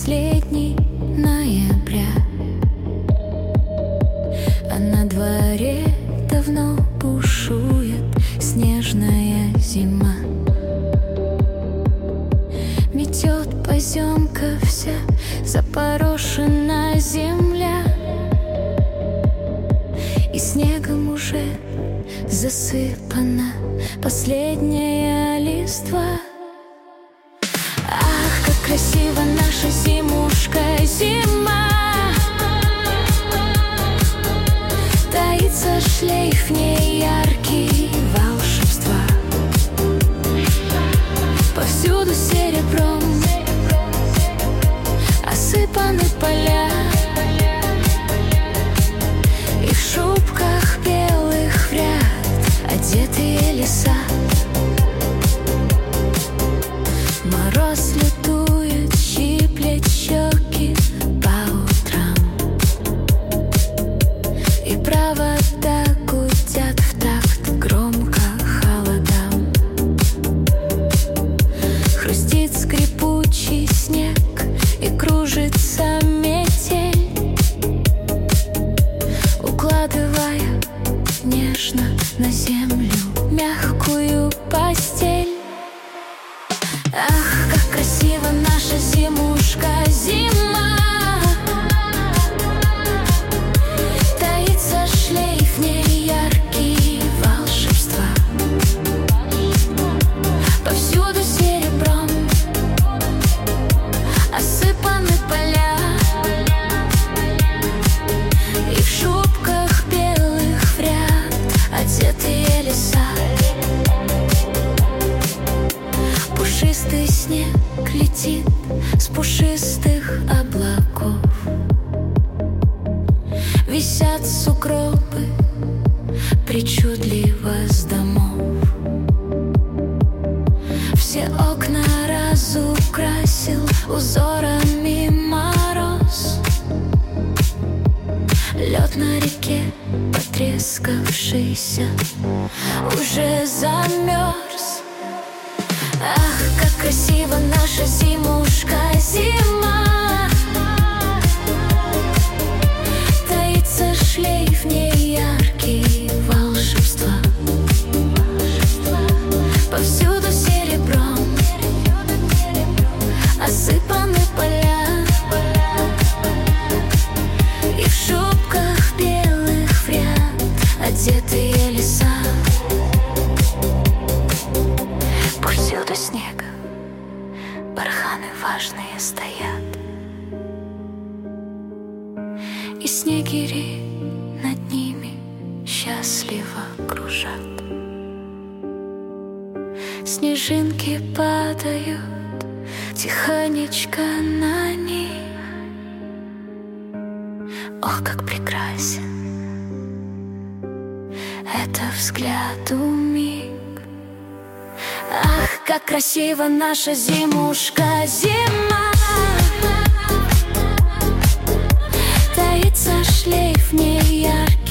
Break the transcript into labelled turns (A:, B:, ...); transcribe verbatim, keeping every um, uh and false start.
A: последний ноября, а на дворе давно бушует снежная зима. Метет поземка вся, запорошена земля, и снегом уже засыпана последняя листва. Ах, как красиво наша зимушка, зима! Таится шлейф в ней яркий волшебства. Повсюду серебром осыпаны поля, и в шубках белых в ряд одетые леса. Мороз лютует, щиплет щеки по утрам, и провода гудят в такт громко холодам. Хрустит скрипучий снег, и кружится метель, укладывая нежно на землю мягкую постель. Ах, как красиво наша зимушка, зима! Таится шлейф в ней яркий волшебства. Повсюду серебром осыпаны поля, и в шубках белых в ряд одетые леса. Пушистый снег летит с пушистых облаков, висят сугробы причудливо с домов. Все окна разукрасил узорами мороз. Лед на реке потрескавшийся уже замерз. Ах, как красиво наша зимушка, зима! Таится шлейф в ней яркий волшебства. Повсюду серебром осыпаны поля, и в шубках белых в ряд одетые леса. Повсюду снег, барханы важные стоят, и снегири над ними счастливо кружат. Снежинки падают тихонечко на них. Ох, как прекрасен это взгляду миг. Ах, как красиво наша зимушка, зима! Таится шлейф в ней яркий